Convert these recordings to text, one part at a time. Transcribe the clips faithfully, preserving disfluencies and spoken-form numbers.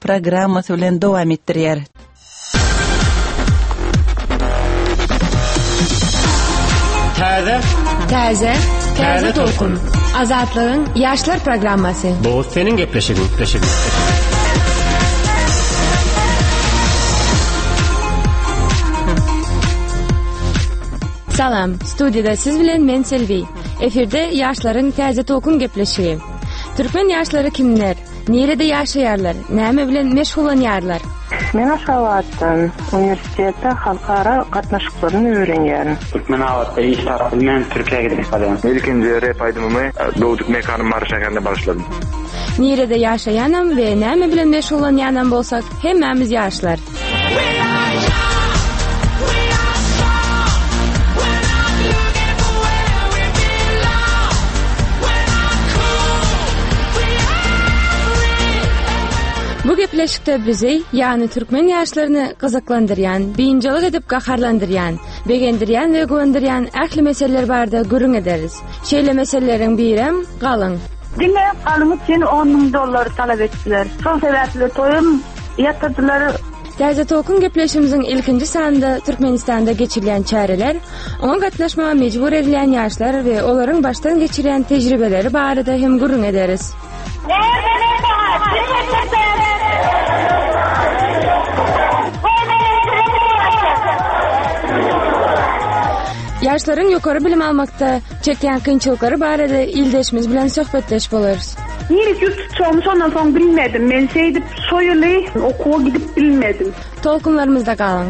programması bilen dowam etdirýär. Täze, Täze, Täze Tolkun. Azatlygyň ýaşlar programmasy. bu senin gepleşigin, gepleşigin. Salam, studiyada siz bilen men Selvi. Efirde ýaşlaryň Täze Tolkun gepleşigi. Türkmen ýaşlary kimler? Nerede ýaşaýarlar? Näme bilen meşgulanýarlar? Men Aşgabatdan universitetde halkara gatnaşyklaryny öwrenýärim. Türkmen awatda iş tarapynyň Türkiýeге gidip barýan. Ilkinji rep aýdymy Dowduk mekanyny marşaganda başladym. Nerede ýaşaýanam we näme bilen meşgulanýanam bolsak, hemmemiz ýaşlar. Bu gepleşikde bizi, yani Türkmen ýaşlaryny gyzyklandyrýan, biňçilik edip gaharlandyrýan, begendirýän we güwendirýän ähli meseleler barda görüň ederiz. Şeýle meseleleriň birem galyň. Dinle galyň üçin on ming dollar talap etdiler. Şol sebäple toyum ýatyrdylar. Täze Tolkun gepleşimizin ilkinji sanynda Türkmenistanda geçirilen çareler, oňa gatnaşmaga mejbur edilen ýaşlar we olaryň baştan geçirýän tejribeleri barada hem görüň ederiz. Ýaşlaryň ýokary bilim almakda çekýän kynçylykları barada ildeşimiz bilen söhbetleş bolarys. Niri tutuşum sondan soň bilmedim. Men seýdip soýuly okuwa gidip bilmedim. Tolkunlarymyzda galyň.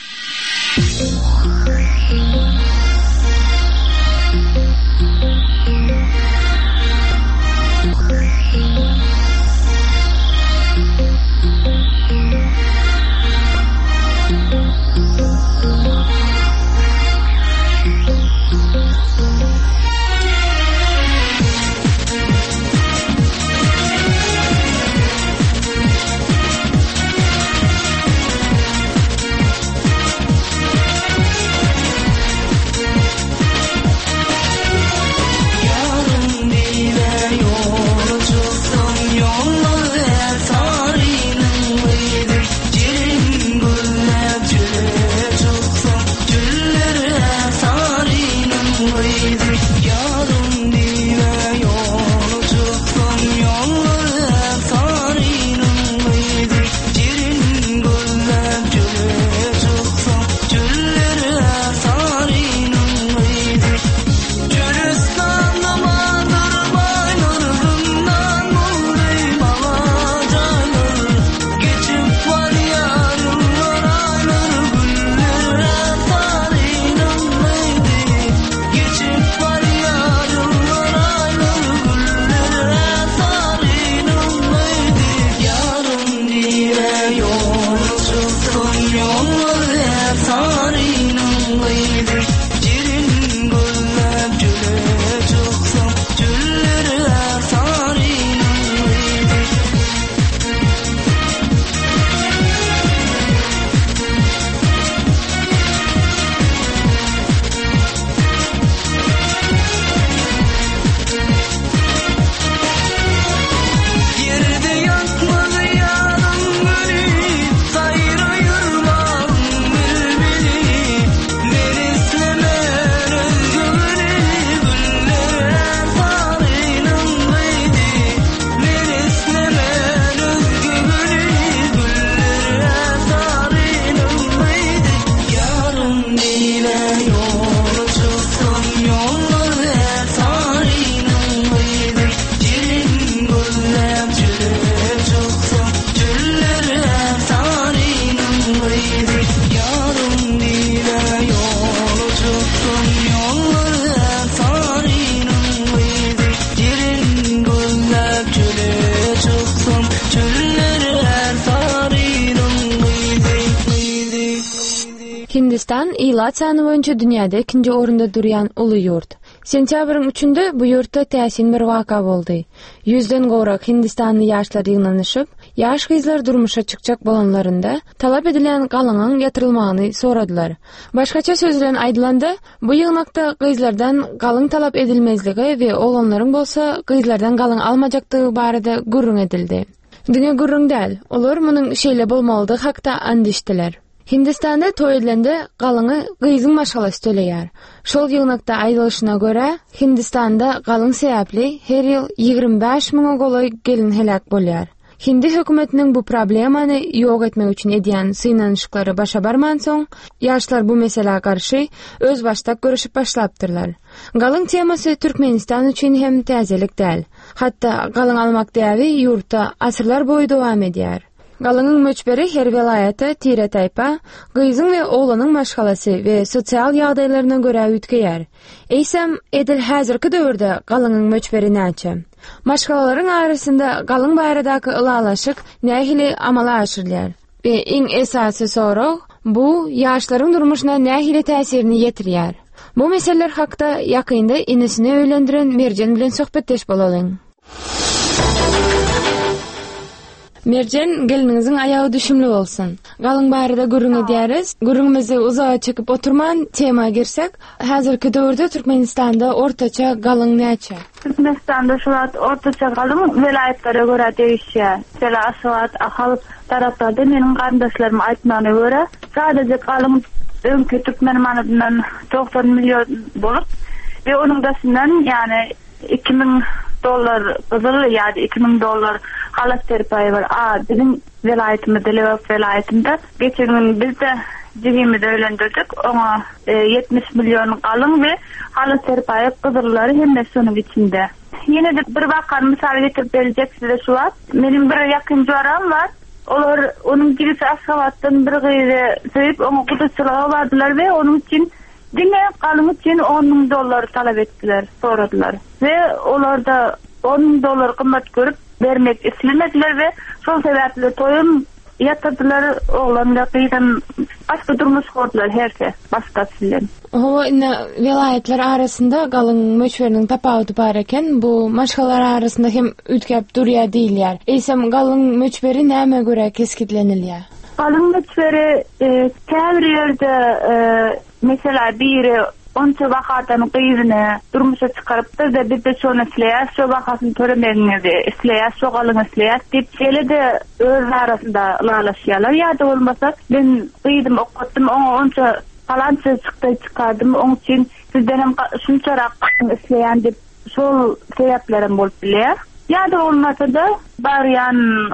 Hindistan ilat sany boýunça dünýäde ikinji orunda durýan uly ýurt. Sentýabryň üçünde bu ýurtda täsin bir waka boldy. Yüzden gowrak Hindistanly ýaşlar ýygnanyşyp, ýaş gyzlar durmuşa çykjak bolanlarynda talap edilen galyňyň ýatyrylmagyny soradylar. Başgaça söz bilen aýdylanda, bu ýygnakda gyzlardan galyň talap edilmezligi we olanlaryň bolsa gyzlardan galyň almajakdygy barada gürrüň edildi. Dünya gurrun däl. Olar munyň şeýle bolmalydygy hakda andişdiler. Hindistanda toýlanda galyňy gyzyň maşgalasy töleýär. Şol ýygnakda aýdylyşyna görä, Hindistanda galyň sebäpli her ýyl ýigrimbi beş miňe goly gelin helak bolýar. Hindi hökümetiniň bu problemany ýok etmek üçin edýän synanyşyklary başa barman soň, ýaşlar bu meselege garşy öz başda görüşip başlapdyrlar. Galyň temasy Türkmenistan üçin hem täzelik däl. Hatda galyň almak däwi ýurtda asyrlar boýy dowam edýär. Galynyň möçberi her welaýaty tire taýpa, gyzyň we oglanyň maşgalasy we sosial ýagdaýlaryna görä ütgeýär. Eýsem edil häzirki döwürde galynyň möçberi näçe? Maşgalalaryň arasynda galyň baradaky ılalaşyk nähili amala aşyrýar. We iň esasy sorag bu ýaşlaryň durmuşyna nähili täsirini ýetirýär. Bu meseleler hakda ýakynda inisini öýlendiren Merjen bilen söhbetdeş bolalyň. Merjen, geliniňiziň aýagy düşümli bolsun. Galyň barada gürrüň edýäris. Gürrüňmizi uzağa çekip oturman tema girsek, häzirki döwürde Türkmenistanda ortaça galyň näçe? Türkmenistanda şulat ortaça galyň welaýatlary görä değişýär. Mesela Aşgabat, Ahal taraplarda meniň garyndaşlarym aýtmagyna görä, sadece galyň öňkü Türkmen manadynyň doksan milyon bolup, we onuň daşyndan ýani iki ming dollar gyzyl ýa-da iki ming dollar halat terpaýy bar. A, biziň welaýatymyzda, Lewap welaýatynda geçen bizde jigimizi öýlendirdik. Oňa yetmiş milyon galyň we halat terpaýy gyzylary hemme şonuň içinde. Ýene de bir bakan misal getirip berjek size şu wagt. Meniň bir ýakyn joram bar. Olar onuň girisi Aşgabatdan bir gyzy söýüp oňa gudaçylyga bardylar we onuň üçin diňe galyň üçin on ming dollar talap etdiler, soradylar. Ve olarda on ming dollar kymmat görüp bermek islemediler ve şol sebäple toýum ýatyrdylar, oglanlar gyýdan başga durmuş gordular herke, başgasy bilen. O ina welaýatlar arasynda galyň möçberiniň tapawuty bar eken, bu maşgalar arasynda hem ütkep durýar diýilýär. Eýsem galyň möçberi näme görä keskitlenilýär? Galyň möçberi käbir ýerde mesela biri onça wagtdan gyzyny durmuşa çykarypdy da biz de şonu isleýär, şu wagtyny töremeňizi isleýär, şu galyň isleýär diýip şeýle öz arasynda ýalaşýarlar. Ýa-da bolmasa ben gyzdym, okutdym, oňa onça falança çykdy çykardym, oň üçin sizden hem şunçarak isleýän diýip şol sebäplerim bolup bilýär. Ýa-da bolmasa da barýan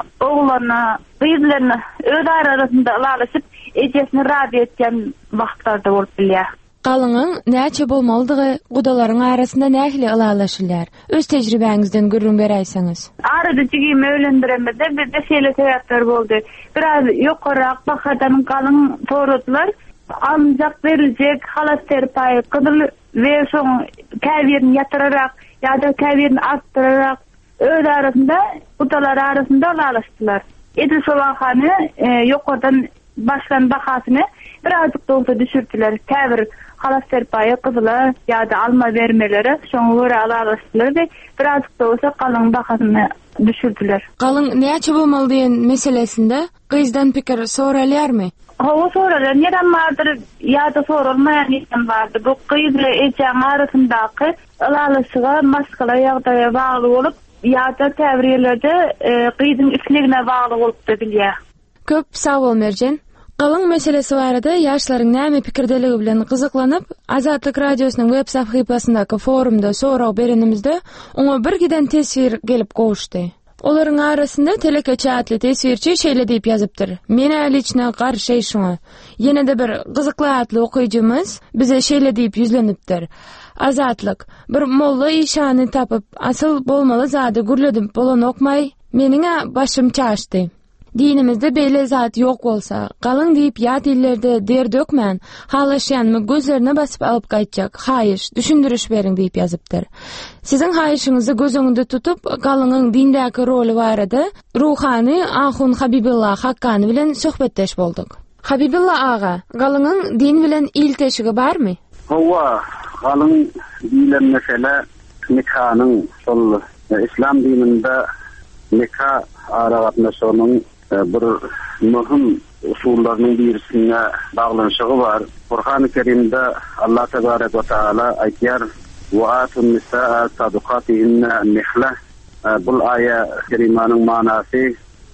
oglana, gyzlaryna öz arasynda ýalaşyp ejesini rady etýän wagtlarda bolup bilýär. Galynyň näçe bolmalydygy, gudalaryň arasynda nähili ýalaşylýar? Öz tejribeňizden gürrüň beräýsiňiz. Arada jigimi öýlendiremede bir de şeýle sebäpler boldy. Biraz ýokarak bahadan galyň soradylar. Alınjak beriljek halat terpaýy gyzyl we şoň käbirini ýatyrarak ýa-da käbirini artdyrarak öz arasynda, gudalar arasynda ýalaşdylar. Edil şolahany ýokardan başlan bahasyny birazcık da olsa düşürtdiler. Käbir halat terpaýy gyzylar ýa-da alma bermeleri şoňa görä alaşdylar we birazcık da olsa galyň bahasyny düşürtdiler. Galyň näçe bolmaly diýen meselesinde gyzdan pikir soralýarmy? Hawa soralýar, nerem bardyr ýa-da soralmaýan ýerem bardy. Bu gyzla eýçän arasyndaky alaşyga maskala ýagdaýa bagly bolup ýa-da täbirlerde gyzyň islegine bagly bolup bilýär. Köp sag bol Merjen. Galyň meselesi barada ýaşlaryň näme pikirdeligi bilen gyzyklanyp, Azatlyk radiosynyň web sahypasyndaky forumda sorag berenimizde oňa bir giden tesir gelip gowuşdy. Olaryň arasynda teleke çatly tesirçi şeýle diýip ýazypdyr. Men äliçne garşy şuňa. Ýene de bir gyzykly okujymyz bize şeýle diýip ýüzlenipdir. Azatlyk, bir molla işany tapyp, asyl bolmaly zady gürledip bolan okmay, meniňe başym çaşdy. Dinimizde beýle zat ýok bolsa, galyň diýip ýat illerde der dökmän, halaşýanmy gözlerine basyp alyp gaýtjak. Haýyş, düşündürüş beriň diýip ýazypdyr. Siziň haýyşyňyzy gözüňizde tutup, galynyň dindäki roli barada ruhany Ahun Habibullah Hakkany bilen söhbetdeş bolduk. Habibullah aga, galynyň din bilen ilteşigi barmy? Hawa, galyň bilen mesele nikahanyň şol İslam dininde nikah aragatnaşynyň bir mühim usullarynyň birisine baglanşygy bar. Kur'an-ı Kerimde Allah Tebarek ve Teala aýtýar: "Wa atun nisaa sadaqatihinna nihla." Bu aýa kerimanyň manasy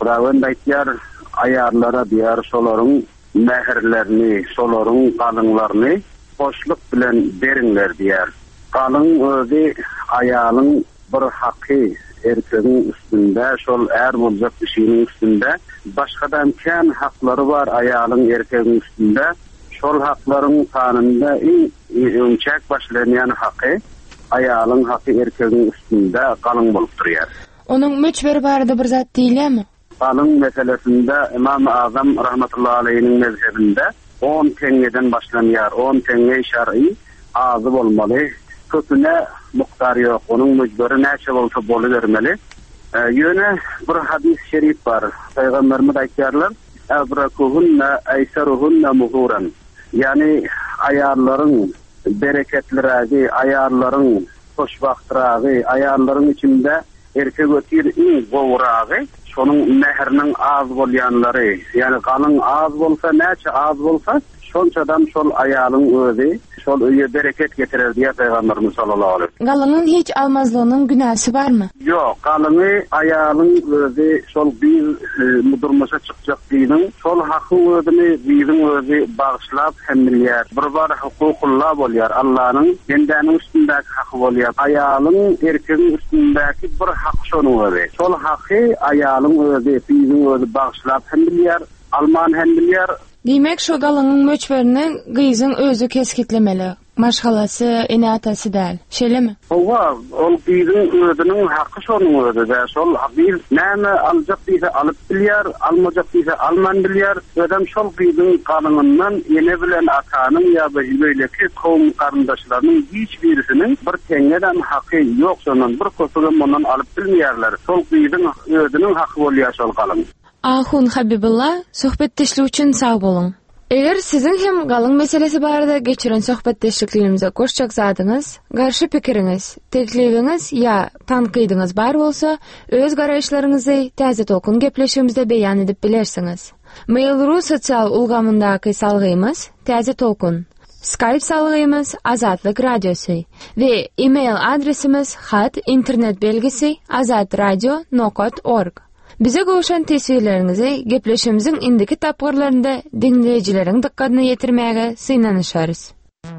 Braven daytlar ayarlara diğer şoların mehirlerini, şoların kalınlarını hoşluk bilen berinler diğer. Kalın özü ayalın bir hakkı erkeğin üstünde, şol er olacak bir şeyin üstünde. Başkadan ken hakları var ayalın erkeğin üstünde. Şol hakların tanımda en önçek başlayan hakkı ayalın hakkı erkeğin üstünde kalın bolup duruyor. Onun möçberi barada bir zat değil mi? Kalın meselesinde İmam-ı Azam rahmetullahi aleyhinin mezhebinde on tengeden başlanıyor. on tenge şer'i azı olmalı. Kötüne muhtar yok. Onun mücberi neçe olsa bolu vermeli. Ee, yöne bir hadis-i şerif var. Peygamberimiz aytlarlar ebrakuhunne eyseruhunne muhuran. Yani ayarların bereketleri, ayarların hoşbahtırı, ayarların içinde erkek ötür in goğrağı, şonun mehrinin az bolyanları, yani kanın az bolsa, neçe az bolsa, şonçadan şol ayalın özü, şol öye bereket getirir diye Peygamberimiz sallallahu aleyhi ve sellem. Galının hiç almazlığının günahı var mı? Yok, galını ayalın özü, şol biz e, mudurmuşa çıkacak dinin, şol hakkın özünü bizim özü bağışlap hemmilyer. Bir var hukukullah bolyer, Allah'ın kendilerinin üstündeki hakkı bolyer. Ayalın erkeğin üstündeki bir hak şonun özü. Şol hakkı ayalın özü, bizim özü bağışlap hemmilyer, Alman hemmilyer. Demek şu galının möçberini kızın özü keskitlemeli. Maşgalası, enatası değil. Şöyle mi? Ova, ol bizim özünün hakkı şonun özü de. Şol biz neyme alacak bize alıp bilyar, almayacak bize alman bilyar. Ödem şol bizim kanunundan yine bilen atanın ya böyleki kavim karındaşlarının hiçbirisinin bir tengeden hakkı yok şonun. Bir kosuğun ondan alıp bilmiyarlar. Şol bizim özünün hakkı oluyor şol kalın. Ahun Habibullah, sohbetleşli için sağ bolun. Eğer sizin hem galın meselesi barada geçiren sohbetleşliklerimize koşacak zadınız, karşı pikiriniz, teklifiniz ya tanqidiniz bar olsa, öz garayışlarınızı Täze Tolkun gepleşimizde beyan edip bilersiniz. Mail.ru sosyal ulgamındaki salgıyımız Täze Tolkun. Skype salgıyımız Azatlık Radyosu ve e-mail adresimiz hat internet belgisi azatradio nokta org. Bize goşan tesirlerinizi gepleşimizin indiki tapgırlarında dinleyicilerin dikkatine yetirmeye sığınanışarız.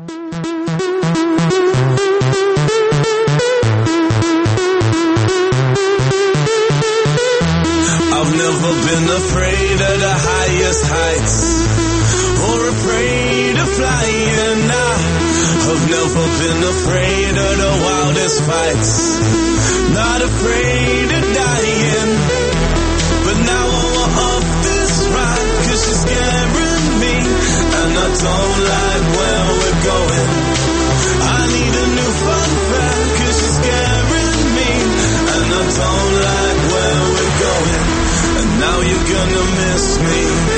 I've never been afraid of the highest heights or afraid of flying now. I've never been afraid of the wildest fights, not afraid of dying. But now I want off this ride, cause she's scaring me, and I don't like where we're going. I need a new fun fact, cause she's scaring me, and I don't like where we're going. And now you're gonna miss me,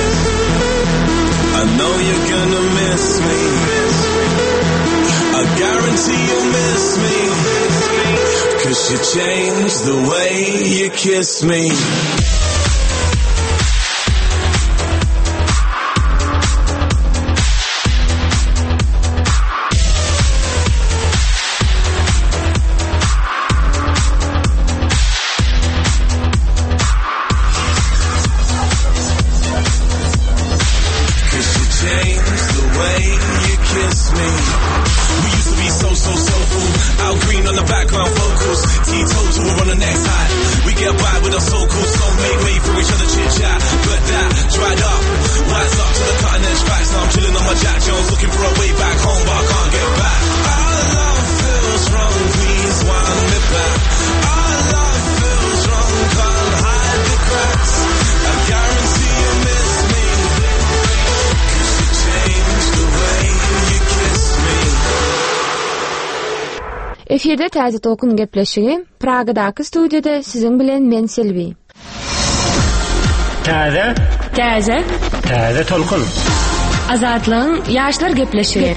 I know you're gonna miss me, I guarantee you'll miss me, cause you changed the way you kiss me. Efirde Täze Tolkun gepleşigi Praga'daki stüdyoda sizin bilen men Selvi. Täze Täze Täze Tolkun. Azatlığın yaşlar gepleşigi.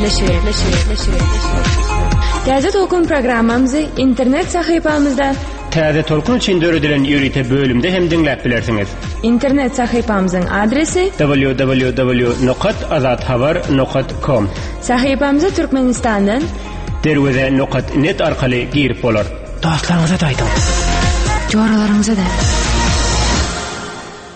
Täze Tolkun programmamızı internet sayfamızda Täze Tolkun için döredilen ýürite bölümde hem dinläp bilersiniz. İnternet sayfamızın adresi w w w nokta azathabar nokta com. Sayfamıza Türkmenistan'dan derweze nokta net arkaly girip bolar. Dostlarınıza da aytın. Joralarınıza da.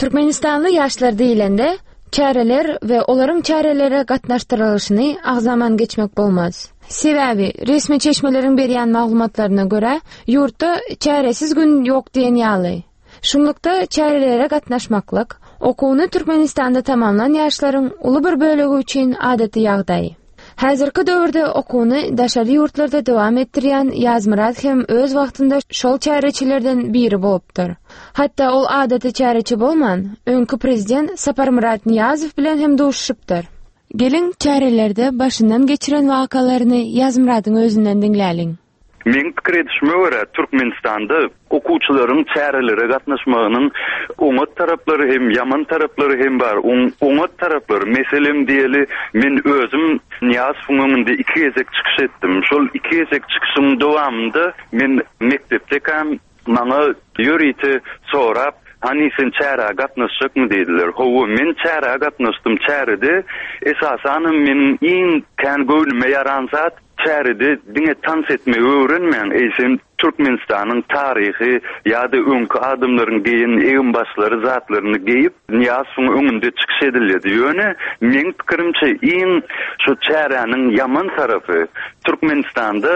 Türkmenistanlı yaşlar diýilende çäreler we olaryň çärelere gatnaşdyrylyşyny agzaman geçmek bolmaz. Sebäbi resmi çeşmeleriň berýän maglumatlaryna görä, ýurtda çäresiz gün ýok diýen ýaly. Şunlukda çärelere gatnaşmaklyk okuwny Türkmenistanda tamamlan ýaşlaryň uly bir bölegi üçin adaty ýagdaý. Häzirki döwürde okuwny daşary ýurtlarda dowam etdirýän Ýazmyrat hem öz wagtynda şol çäreçilerden biri bolupdyr. Hatda ol adaty çäreçi bolman, öňkü prezident Saparmurat Niýazow bilen hem duşuşypdyr. Gelin çärelerde başyndan geçiren wakalaryny Ýazmyratyň özünden diňläliň. Men pikir etişime göre Türkmenistanda okuwçylaryň çärelere gatnaşmagynyň oňat taraplary hem ýaman taraplary hem bar. Oňat taraplary meselem diýeli men özüm Niýazowyň öňünde iki gezek çykyş etdim. Şol iki gezek çykyşyň dowamında men mektepde kam maňa ýöriti sorap, hani sen çäre gatnaşjakmy dediler. Howa men çäre gatnaşdym. Çärede esasan men iň kän göwnüme ýaransat çärede diňe tans etme öwrenmen. Eýsem Türkmenistanyň taryhy ýa-da öňkü adamlaryň geýin eýin başlary zatlaryny geýip Niýazowyň öňünde çykyş edildi. Ýöne men pikirimçe iň şu çäräniň ýaman tarapy Türkmenistanda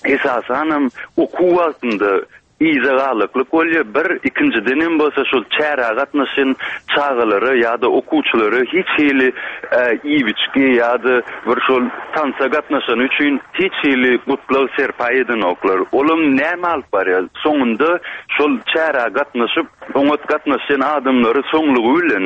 esasan okuw wagtynda İzagalıklık olya bir ikinciden bolsa şol çäre gatnaşyn çağılary ýa-da okuwçylary hiç hili iýbiçki ýa-da bir şol tansa gatnaşan üçin hiç hili gutlaw serpay eden oklar. Olum näme alyp barýar? Soňunda şol çäre gatnaşyp, oňat gatnaşan adamlary soňlugy bilen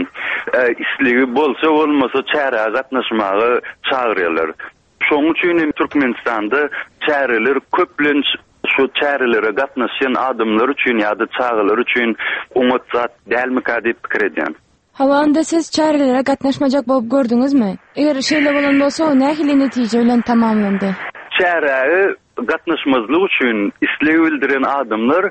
isligi bolsa bolmasa çäre gatnaşmagy çağırýarlar. Şoň üçin Türkmenistanda çäreler köplenç şu çärelere gatnaşan adamlar üçin ýa-da çağılar üçin oňat zat dälmika diýip pikir edýän. Hawanda siz çärelere gatnaşmajak bolup gördüňizmi? Eger şeýle bolan bolsa, nähili netije bilen tamamlandy? Çärege gatnaşmazlyk üçin isleg bildiren adamlar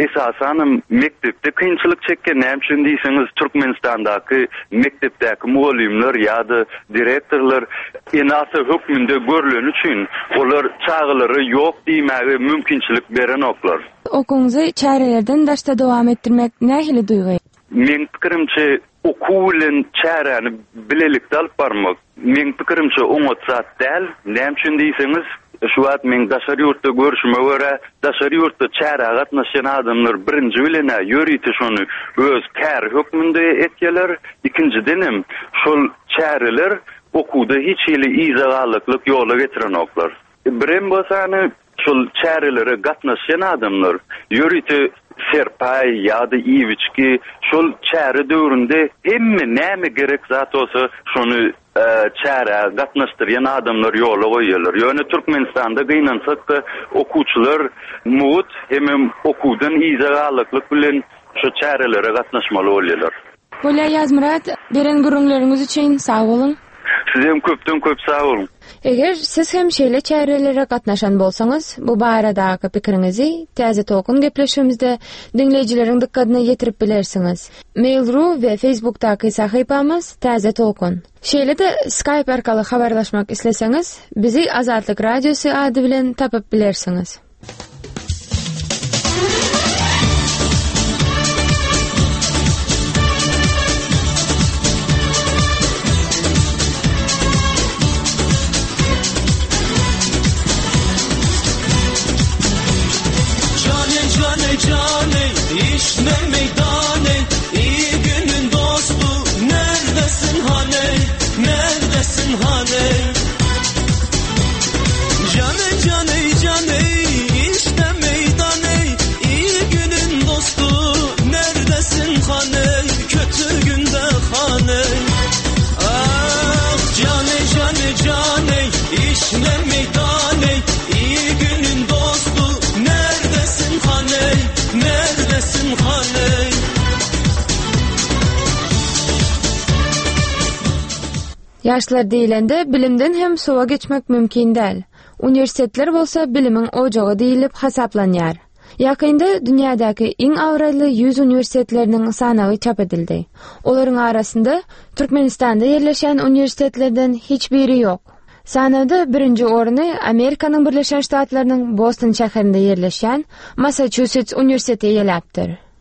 esasan mektepde kynçylyk çekken näme diýseňiz Türkmenistandaky mektepdäki muallimler ýa-da direktorlar enasy hökmünde görülen üçin olar çağılary ýok diýmäge mümkinçilik beren oklar. Okuňyzy çärelerden daşda dowam etdirmek nähili duýgy? Men pikirimçe okuw bilen çäreni bilelikde alyp barmak. Men pikirimçe oňat zat däl. Näme diýseňiz şu wagt men daşary ýurtda görüşme görä, daşary ýurtda çäre gatnaşan adamlar birinji bilen ýöriti şonu öz kär hökmünde etýärler. Ikincidenim şol çäreler okuwda hiç hili izagalyk ýola getiren oklar. Birin bolsany şol çärelere gatnaşan adamlar ýöriti serpay ýa-da iýbiçki şol çäre döwründe hemme näme gerek zat olsa şonu çäre gatnaşdyrýan adamlar ýola goýýarlar. Ýöne Türkmenistanda gynansak da okuwçylar mut hem okuwdan izagalyk bilen şu çärelere gatnaşmaly bolýarlar. Bola Ýazmyrat, beren gürüňleriňiz üçin sag bolun. Sizem köpden köp sag bolun. Eger siz hem şeýle çärelere gatnaşan bolsaňyz, bu baradaky pikiriňizi täze tokun gepleşmemizde dinleýijileriň dikkatyna ýetirip bilersiňiz. Mail.ru we Facebookdaky sahypamyz Täze tokun. Şeýle-de Skype arkaly habarlaşmak isleseňiz, bizi Azatlyk Radiosu ady bilen tapyp bilersiňiz. Cane işte meydane iyi günün dostu neredesin hani neredesin hani cane cane cane işte meydane iyi günün dostu neredesin hani kötü günde hani ah cane cane cane işte meydane iyi günün dostu neredesin hani neredesin hani? Yaşlar diýilende bilimden hem sowa geçmek mümkin däl. Universitetler bolsa bilimiň ojagy diýilip hasaplanýar. Ýakynda dünýädäki iň awraly yüz universitetleriniň sanagy çap edildi. Olaryň arasynda Türkmenistanda ýerleşen universitetlerden hiç biri ýok. Sanada birinci orny Amerikanyň Birleşen Ştatlarynyň Boston şäherinde ýerleşen Massachusetts Universiteti eýelapdyr.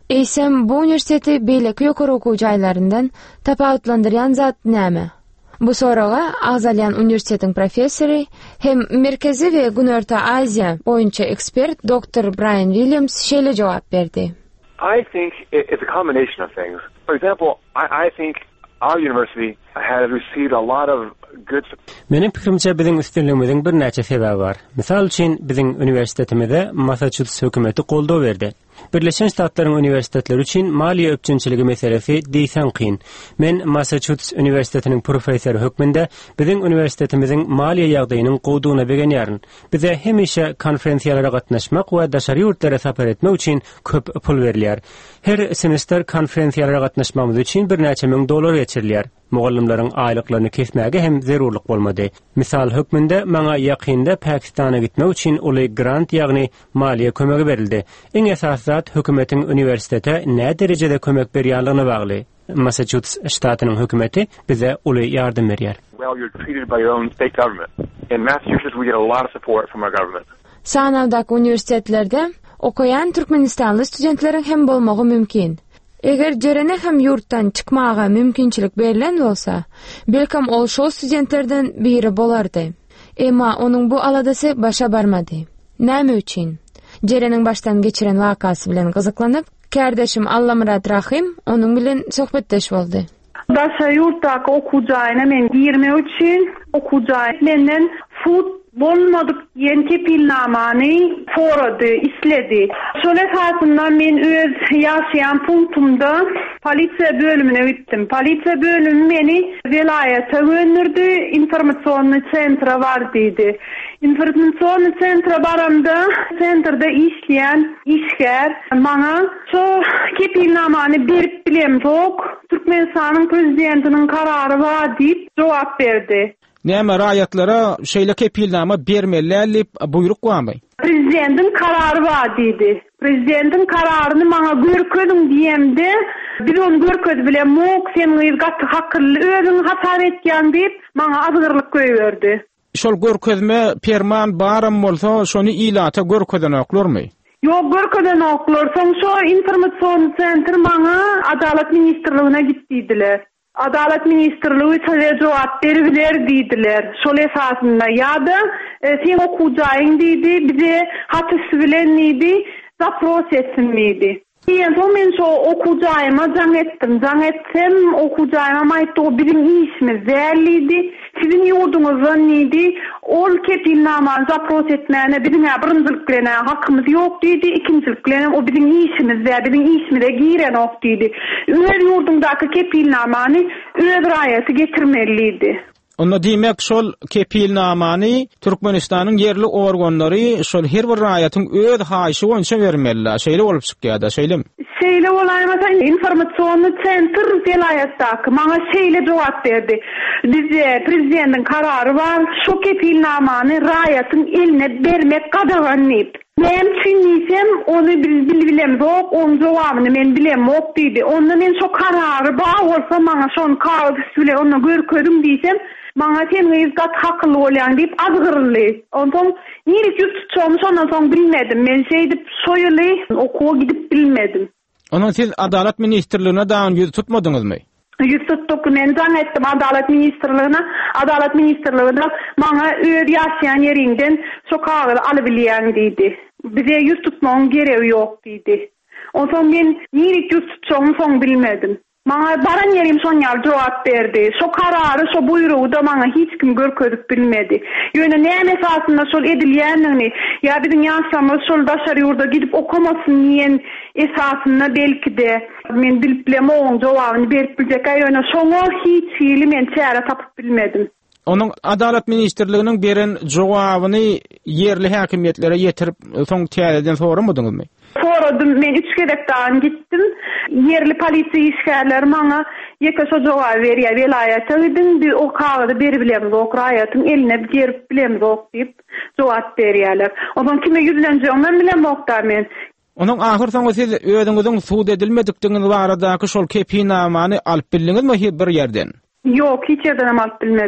Eýsem bu universiteti beýleki ýokary okuw jaýlaryndan tapawutlandyran zat näme? Bu soraga Agzalyan Universitetiň professory hem Merkezi we Günörta Aziýa boýunça ekspert doktor Brian Williams şeýle jogap berdi. I think it's a combination of things. For example, I, I think our university has received a lot of good. Menin pikirimçe biziň üstünligimiziň bir näçe sebebi bar. Misal üçin biziň üniversitetimizde Massachusetts hökümeti goldaw berdi. Birleşen Ştatlaryň universitetleri üçin maliýe öpçünçiligi meselesi diýsen kyn. Men Massachusetts Üniversitetiniň professory hökmünde biziň universitetimiziň maliýe ýagdaýynyň gowdugyna begenýäryn. Bize hemişe konferensiýalara gatnaşmak we daşary ýurtlara sapar etmek üçin köp pul berilýär. Her semester konferensiýalara gatnaşmamyz üçin bir näçe müň dolar geçirilýär. Mugallimlaryň aýlyklaryny kesmäge hem zerurlyk bolmady. Misal hökmünde maňa ýakynda Pakistana gitmek üçin uly grant ýagny maliýe kömegi berildi. Eň esas zat hökümetiň universitete nä derejede kömek berýänligine bagly. Massachusetts ştatynyň hökümeti bize uly ýardym berýär. Well, you're treated by your own state government. In Massachusetts, we get a lot of support from our government. Sanawdaky universitetlerde okuyan Türkmenistanly studentleriň hem bolmagy mümkin. Eger jerene hem yurtdan çykmaga mümkinçilik berilen bolsa, belkem ol şo studentlerden biri bolardy. Emma onuň bu aladasy başa barmady. Näme üçin? Jereniň baştan geçiren wakasy bilen gyzyklanyp, kardeşim Allamrat Rahim onuň bilen sohbetdeş boldy. Daşa yurtdaky okuw jaýyna men girmek üçin okuw jaý menden fut bolmadyk ýen kepilnamany forady, isledi. Şole hasyndan men öz ýaşaýan punktumda polisiýa bölümine gitdim. Polisiýa bölümi meni vilayata gönderdi, informasiýonny sentra bar diýdi. Informasiýonny sentra baramda, sentrda işleýän işgär maňa şo kepilnamany berip bilemzok, Türkmenistanyň prezidentiniň karary bar diýip jogap berdi. Näme raýatlara şeýle kepilnama bermelärli buyruk barmy? Prezidentin karary bar diýdi. Prezidentin kararyny maňa görkezdiň diýemde, bir onu görkez bilen mok sen ýygat hakly özüň hatar etýän diýip maňa azgyrlyk göýberdi. Şol görkezme ferman barym bolsa şonu ilata görkezen oklarmy? Ýok, görkezen oklar. Soň şo informasiýon sentr maňa Adalet ministrligine gitdiler. Adalet ministrligi size jogap beripler diýdiler. Şol esasynda ýa-da e, sen okuw jaýyň diýdi, bize hat üstü bilen diýdi, zapros etsinmidi. Ýen soň men şo okuw jaýyma jaň etdim. Jaň etsem okuw jaýyma aýtdy, biziň işimiz dälidi, sizin ýurduňyzdan diýdi, ol kepilnamany zapros etmäne biziň birinjilik bilen hakymyz ýok diýdi, ikinjilik bilen o biziň işimiz we biziň işimize giren ok diýdi. Öz ýurduňdaky kepilnamany öz raýaty getirmeliydi. Onda diýmek şol kepilnamany Türkmenistanyň yerli organlary şol her bir raýatyň öz haýşy boýunça bermeliler. Şeýle bolup çykýarda, şeýlemi? Şeýle bolarmasa informasiýonny sentr vilayatdaky maňa şeýle jogap berdi. Bize prezidentiň karary bar, şo kepilnamany raýatyň eline bermek gadaganyp. Men düşünýsem onu biz bilbilemok, onun jogabyny men bilemok diýdi. Onda men şo karary bar bolsa maňa şonu kağıt üstüne onu görkedim diýsem, maňa sen ýygat hakly bolýan diýip azgyrly. Ondan nirek ýurtçym şondan soň bilmedim. Men şeýdip soýuly okuwa gidip bilmedim. Onu siz Adalet ministrligine daň ýüz tutmadyňyzmy? Ýüz tutdyk, men jaň etdim Adalet ministrligine. Adalet ministrliginde maňa öz ýaşaýan ýeriňden şo kağıdy alyp bilýän diýdi. Bize ýüz tutmagyň geregi ýok diýdi. Ondan men nirek ýüz tutjam soň bilmedim. Maňa baran ýerim şoň ýaly jogap berdi. Şo karary, şo buyrugy da maňa hiç kim görkezip bilmedi. Ýöne näme esasynda şol edilýändigini, ýa biziň ýaşamyz şol daşary ýurda gidip okumasyn diýen esasynda belki de men bilip bilemok jogabyny berip biljek, ýöne şoňa hiç ýyly men çäre tapyp bilmedim. Onun Adalet ministrliginiň beren jogabyny yerli häkimetlere ýetirip soň täzeden soramydyňyzmy? Soradım, men üç gerek dağın gittim. Yerli polisiýa işgärleri maňa ýeke-şo jogap berýär, vilayata gidin, bir o kağıdy berip bilemiz, ok raýatyň eline berip bilemiz ok diýip jogap berýärler. Ondan kime ýüzlenjegini bilemok da men. Onun ahir soňra siz özüňiziň suud edilmedikdigini baradaky şol kepilnamany alyp bildiňizmi bir ýerden? Yok, hiç yerden alıp bilmedim.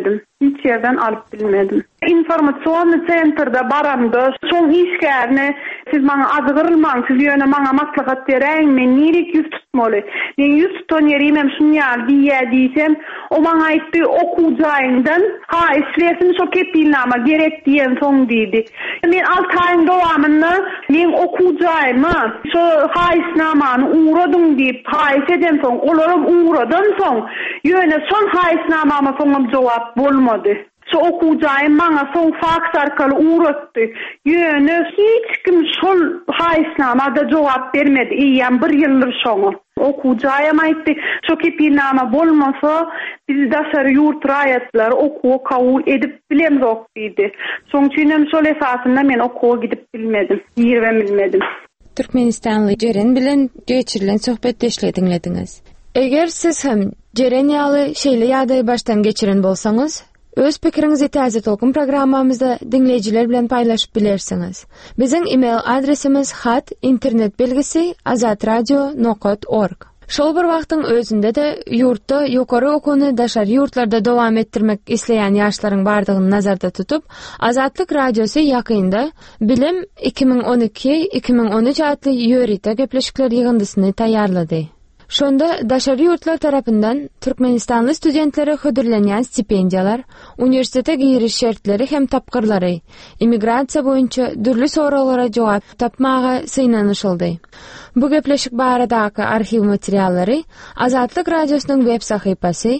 hiç yerden alıp bilmedim. İnformasyon centerda baranda son işgärni siz bana azgırılmaň, siz ýöne bana maslahat beräň, men nilik yüz tutmaly. Men yüz tutan ýerim hem şunýar diýe diýsem, o bana aýtdy okujaýyndan, ha islesin şo kepilnama gerek diýen soň diýdi. Men altı aýyň dowamyny men okujaýyma, şo haýsnamany uğradyň diýip haýs eden soň, olaram uğradan soň, ýöne son haýsnamama soňam jogap bolmady. So okujaýym bana soň faks arkaly uğratdy. Ýöne hiç kim şol haýsnamada jogap bermedi. Ýa bir ýyldyr şoňa. Okujaýym aýtdy, şo kepilnama bolmasa biz daşary ýurt raýatlar okuw kabul edip bilemzok diýdi. Soň üçinem şol esasynda men okuwa gidip bilmedim, ýerem bilmedim. Türkmenistanly Jeren bilen geçirilen söhbetdeşle dinlediňiz. Eger siz hem Jeren ýaly şeýle ýagdaý baştan geçiren bolsaňyz, öz pikiriňizi Täze Tolkun programmamyzda dinleyijiler bilen paýlaşyp bilersiňiz. Biziň e-mail adresimiz hat internet belgisi azatradio nokta org. Şol bir wagtyň özünde de ýurtda ýokary okuwny daşary ýurtlarda dowam etdirmek isleýän ýaşlaryň bardygyny nazarda tutup, Azatlyk radiosu ýakynda Bilim iki ming on iki iki ming on üç adly ýörite gepleşikler ýygyndysyny taýýarlady. Şonda daşary ýurtlar tarapyndan Türkmenistanly studentlere hödürlenýän stipendiýalar, uniwersitete giriş şertleri hem tapgyrlary, immigrasiýa boýunça dürli soralara jogap tapmaga syňanyşyldy. Bu gepleşik baradaky arxiv materiallary Azatlyk radiosynyň web sahypasy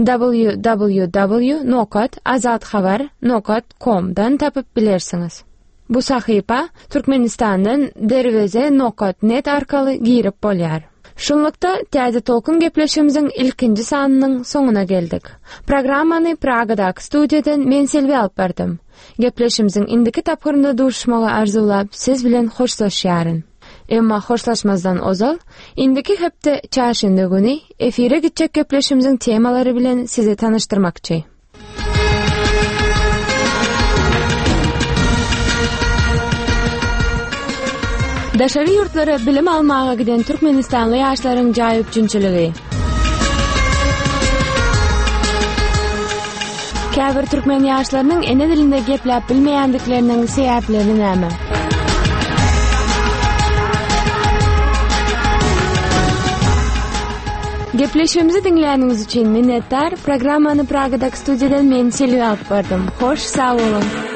w w w nokta azatxabar nokta com-dan tapyp bilersiňiz. Bu sahypa Türkmenistandan derweze nokta net arkaly girip bolýar. Şunlukta Täze Tolkun gepleşimizin ilkinci sanynyň soňuna geldik. Programmany Pragadaky studiýadan men Selvi alyp berdim. Gepleşimizin indiki tapgyrynda duruşmaga arzulap siz bilen hoşlaşýaryn. Emma hoşlaşmazdan ozal, indiki hepde çarşynda güni efire gitjek gepleşimizin temalary bilen sizi tanıştyrmakçy. Daşary ýurtlara bilim almaga giden Türkmenistanly ýaşlaryň jaý üçinçiligi. Käbir türkmen ýaşlarynyň ene dilinde gepläp bilmeýändikleriniň sebäpleri näme? Gepleşimizi dinleýäniňiz üçin minnetdar. Programmany Pragadaky studiýadan men Selvi alyp berdym. Hoş, sag bolun.